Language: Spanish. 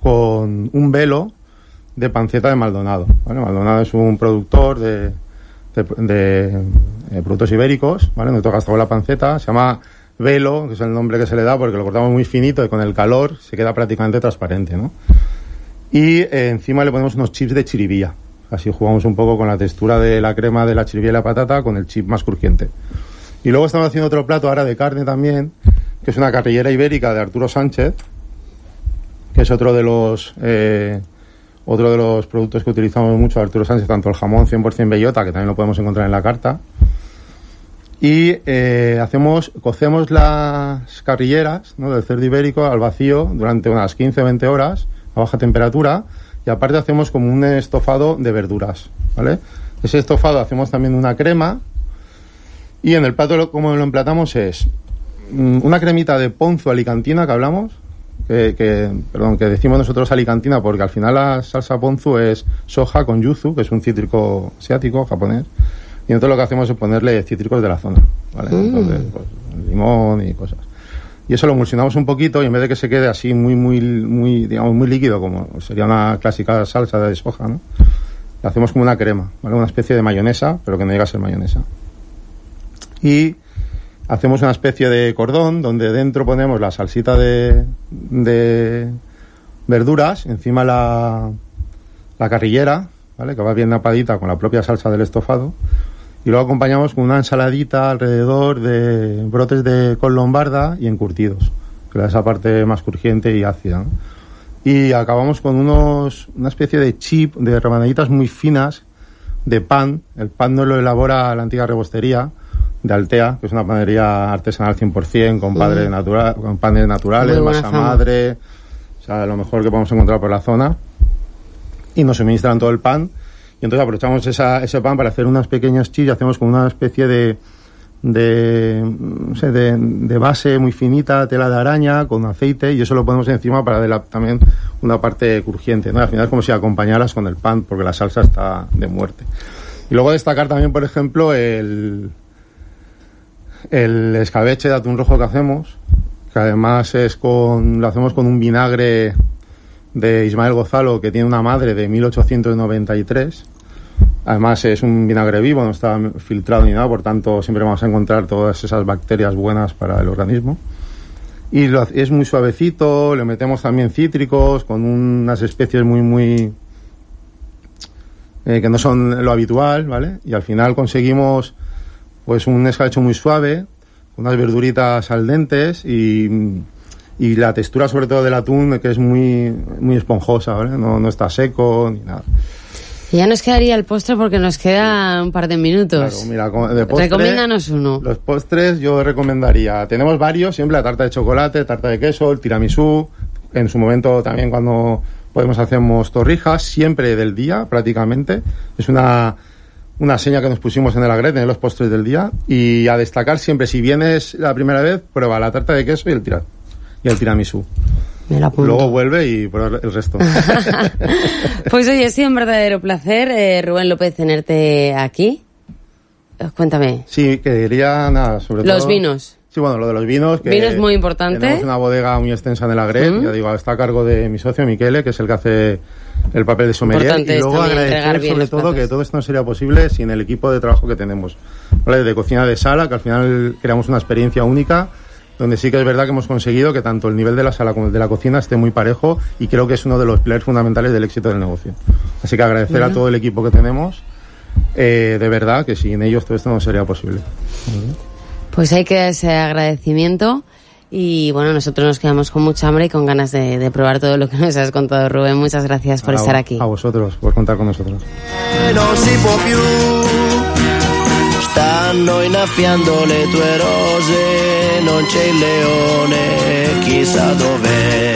con un velo de panceta de Maldonado, ¿vale? Maldonado es un productor de productos ibéricos, ¿vale? Nosotros gastamos la panceta, se llama velo, que es el nombre que se le da porque lo cortamos muy finito y con el calor se queda prácticamente transparente, ¿no? Y encima le ponemos unos chips de chiribía. Así jugamos un poco con la textura de la crema de la chiribía y la patata con el chip más crujiente. Y luego estamos haciendo otro plato ahora de carne también, que es una carrillera ibérica de Arturo Sánchez, que es otro de los productos que utilizamos mucho de Arturo Sánchez, tanto el jamón 100% bellota, que también lo podemos encontrar en la carta. Y cocemos las carrilleras, ¿no?, del cerdo ibérico al vacío durante unas 15-20 horas a baja temperatura, y aparte hacemos como un estofado de verduras, ¿vale? Ese estofado hacemos también una crema, y en el plato como lo emplatamos es una cremita de ponzu alicantina que hablamos, que decimos nosotros alicantina porque al final la salsa ponzu es soja con yuzu, que es un cítrico asiático, japonés, y nosotros lo que hacemos es ponerle cítricos de la zona, ¿vale? Entonces, pues, limón y cosas. Y eso lo emulsionamos un poquito, y en vez de que se quede así muy líquido, como sería una clásica salsa de soja, ¿no?, le hacemos como una crema, ¿vale? Una especie de mayonesa, pero que no llega a ser mayonesa. Y hacemos una especie de cordón donde dentro ponemos la salsita de verduras, encima la carrillera, ¿vale?, que va bien napadita con la propia salsa del estofado, y luego acompañamos con una ensaladita alrededor de brotes de col lombarda y encurtidos, que da esa parte más crujiente y ácida, ¿no? Y acabamos con una especie de chip de rebanaditas muy finas de pan. El pan nos lo elabora la antigua rebostería de Altea, que es una panadería artesanal 100%, con panes naturales, masa madre, o sea, lo mejor que podemos encontrar por la zona, y nos suministran todo el pan. Y entonces aprovechamos ese pan para hacer unas pequeñas chips, y hacemos como una especie de base muy finita, tela de araña con aceite, y eso lo ponemos encima para darle también una parte crujiente, ¿no? Al final es como si acompañaras con el pan, porque la salsa está de muerte. Y luego destacar también, por ejemplo, el escabeche de atún rojo que hacemos, que además lo hacemos con un vinagre de Ismael Gozalo, que tiene una madre de 1893. Además es un vinagre vivo, no está filtrado ni nada, por tanto siempre vamos a encontrar todas esas bacterias buenas para el organismo. Y es muy suavecito, le metemos también cítricos con unas especies muy que no son lo habitual, ¿vale? Y al final conseguimos pues un escabeche muy suave, unas verduritas al dentes y la textura sobre todo del atún, que es muy esponjosa, ¿vale? No está seco ni nada. Y ya nos quedaría el postre porque nos queda un par de minutos. Claro, mira, de postre, recomiéndanos uno. Los postres yo recomendaría, tenemos varios, siempre la tarta de chocolate, tarta de queso, el tiramisú, en su momento también cuando podemos hacemos torrijas, siempre del día prácticamente, es una seña que nos pusimos en el Agret, en los postres del día, y a destacar siempre, si vienes la primera vez, prueba la tarta de queso y el tiramisú. Luego vuelve y prueba el resto. Pues oye, ha sido un verdadero placer, Rubén López, tenerte aquí. Cuéntame. Sí, quería sobre todo... Los vinos. Sí, bueno, lo de los vinos. Vinos muy importante. Tenemos una bodega muy extensa en el Agret, ya digo, está a cargo de mi socio Miquele, que es el que hace el papel de sommelier. Importante, y luego agradecer sobre todo que todo esto no sería posible sin el equipo de trabajo que tenemos, ¿vale? De cocina de sala, que al final creamos una experiencia única, donde sí que es verdad que hemos conseguido que tanto el nivel de la sala como el de la cocina esté muy parejo, y creo que es uno de los pilares fundamentales del éxito del negocio. Así que agradecer a todo el equipo que tenemos, de verdad que sin ellos todo esto no sería posible. Pues hay que dar ese agradecimiento, y bueno, nosotros nos quedamos con mucha hambre y con ganas de probar todo lo que nos has contado, Rubén. Muchas gracias por estar aquí. A vosotros, por contar con nosotros. Non si può più, stanno innaffiando le tue rose, non c'è il leone, chissà dov'è.